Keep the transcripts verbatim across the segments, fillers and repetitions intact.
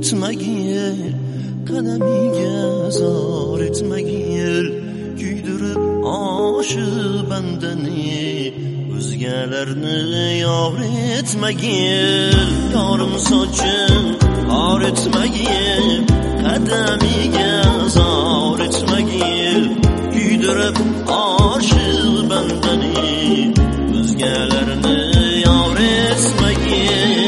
etmagil, qadamiga zor etmagil, kuydirib oshiq bandani, o'zgalarni yor etmagil, yorim sochim or etmagil, qadamiga zor etmagil, kuydirib oshiq bandani, o'zgalarni yor etmagil.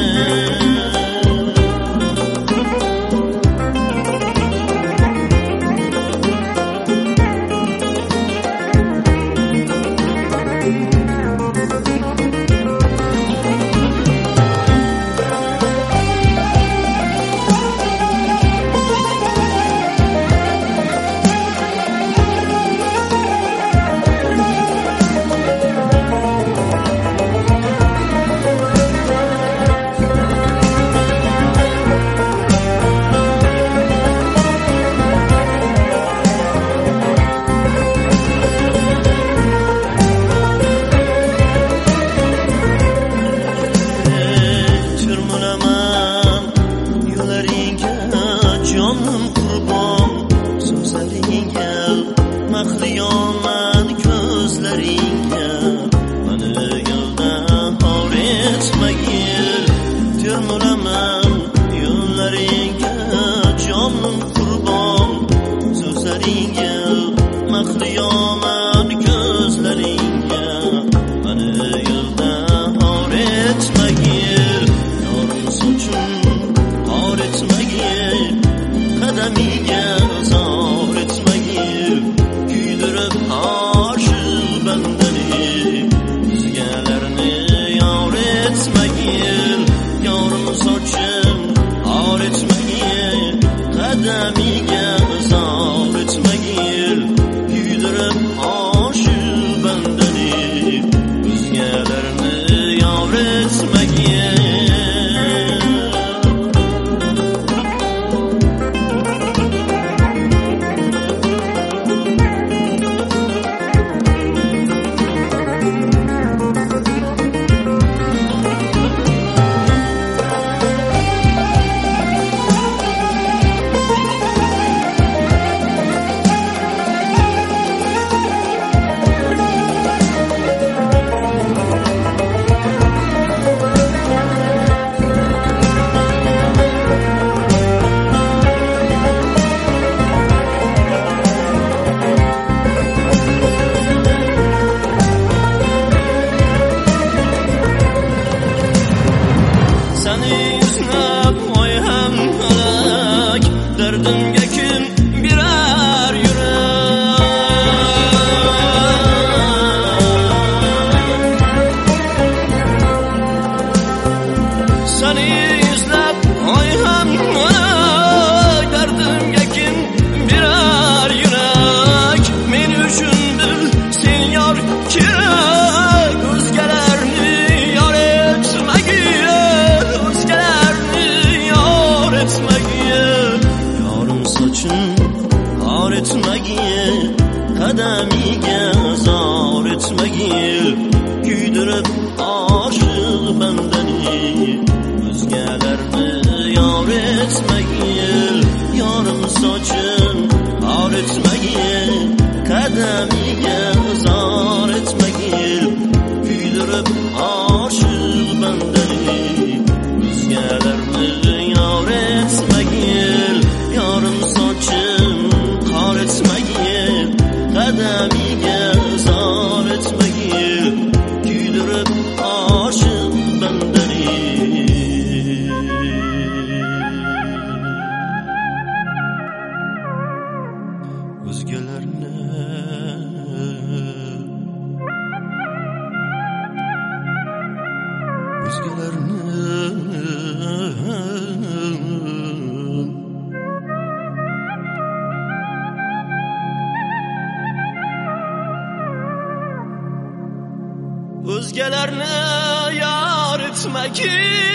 Mahliyoman ko'zlaringga, mani yo'ldan xor etmagil, termulaman yo'llaringga, jonim qurbon so'zlaringga, mahliyoman ko'zlaringga, mani yo'ldan xor etmagil, yorim sochim xor etmagil, qadamiga zor etmagil, kuydirib oshiq bandani, o'zgalarni yor etmagil, yorim sochim or etmagil, qadamiga zor etmagil, kuydirib oshiq bandani, o'zgalarni yor etmagil. Seni yüzlab oy hem felek, derdimge kim birer yürek. Seni yüzlab oy hem felek, derdimge kim birer yürek. Men üçün bil sen yar kirek, o'zgalarni yor etmagil, yorim sochim or etmagil, qadamiga zor etmagil, kuydirib oshiq bandani, o'zgalarni yor etmagil, yorim sochim or etmagil, qadamiga zor etmagil, kuydirib oshiq bandani, o'zgalarni yor etmagil, yorim sochim qor etmagil, qadamiga zor etmagil, kuydirib oshiq bandani. O'zgalarni o'zgalarni o'zgalarni yor etmagil.